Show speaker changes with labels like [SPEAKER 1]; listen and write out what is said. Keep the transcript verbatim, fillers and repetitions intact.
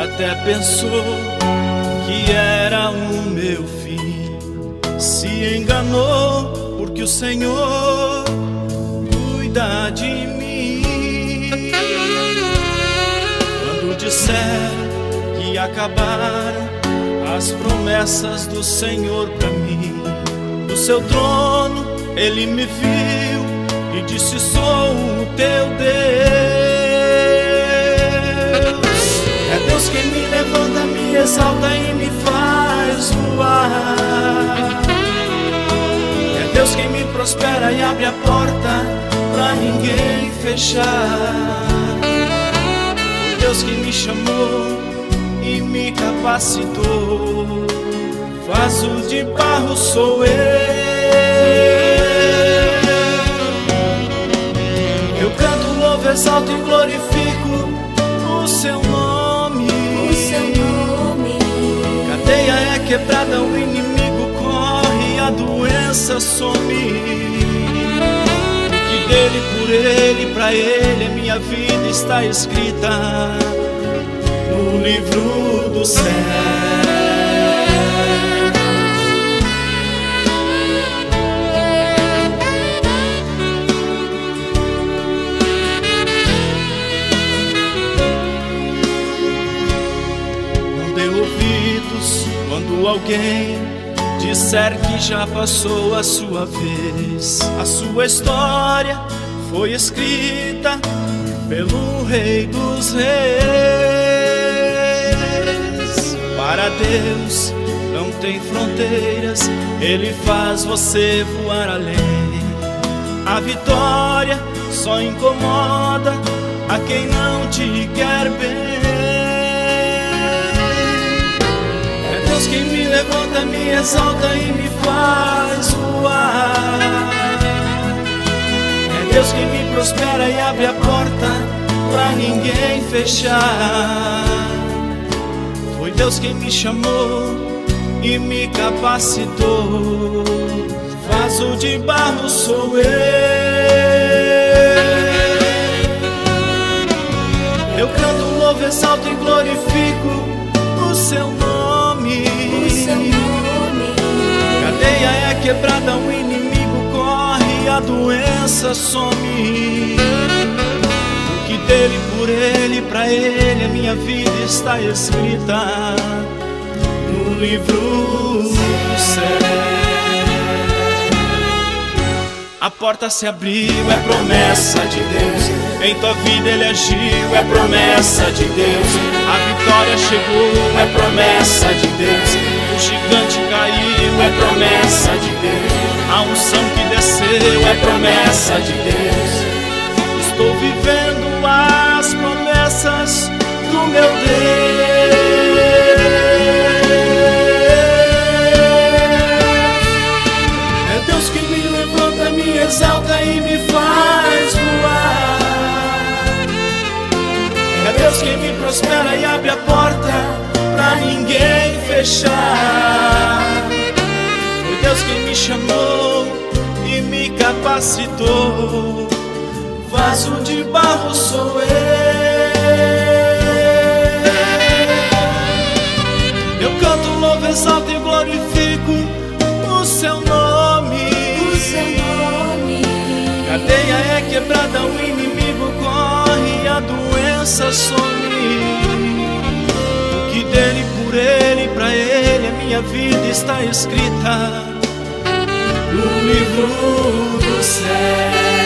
[SPEAKER 1] até pensou que era o meu fim. Se enganou, porque o Senhor cuida de mim. Quando disser que acabaram as promessas do Senhor pra mim, do seu trono Ele me viu e disse: sou o teu Deus. É Deus quem me levanta, me exalta e me faz voar. É Deus quem me prospera e abre a porta pra ninguém fechar. É Deus quem me chamou e me capacitou. Vaso de barro sou eu. Eu canto, louvo, exalto e glorifico o seu nome.
[SPEAKER 2] O seu nome.
[SPEAKER 1] Cadeia é quebrada, o inimigo corre, a doença some. Que dele, por ele, pra ele, minha vida está escrita no livro do céu. Quando alguém disser que já passou a sua vez, a sua história foi escrita pelo Rei dos Reis. Para Deus não tem fronteiras, Ele faz você voar além. A vitória só incomoda a quem não te quer bem. Deus quem me levanta, me exalta e me faz voar. É Deus quem me prospera e abre a porta pra ninguém fechar. Foi Deus quem me chamou e me capacitou. Vaso de barro sou eu. Eu canto, louvo, exalto e glorifico o seu nome.
[SPEAKER 2] O seu nome.
[SPEAKER 1] Cadeia é quebrada, o inimigo corre, a doença some. Que dele, por ele, pra ele, a minha vida está escrita no livro do céu. A porta se abriu, é promessa de Deus. Em tua vida Ele agiu, é promessa de Deus. A vitória chegou, é promessa de Deus. O gigante caiu, é promessa de Deus. A unção que desceu, é promessa de Deus. Estou vivendo as promessas do meu Deus. É Deus quem me levanta, me exalta e me faz voar. É Deus quem me prospera e abre a porta pra ninguém fechar. Foi Deus quem me chamou e me capacitou. Vaso de barro sou eu. Eu canto, louvo, exalto e glorifico o seu nome.
[SPEAKER 2] O seu nome.
[SPEAKER 1] Cadeia é quebrada, o inimigo corre, a doença some. Que dele, por ele, pra ele, a minha vida está escrita no livro do céu.